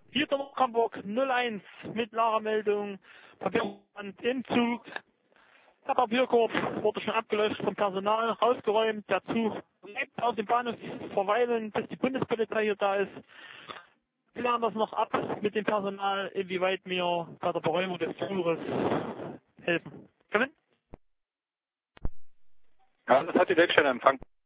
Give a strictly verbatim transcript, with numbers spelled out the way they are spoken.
Hier der Hamburg null eins mit Lagermeldung, Papierband im Zug. Der Papierkorb wurde schon abgelöscht vom Personal, rausgeräumt. Der Zug bleibt auf dem Bahnhof verweilen, bis die Bundespolizei hier da ist. Wir lernen das noch ab mit dem Personal, inwieweit wir bei der Beräumung des Zuges helfen. Kevin? Ja, das hat die Werkstatt empfangen.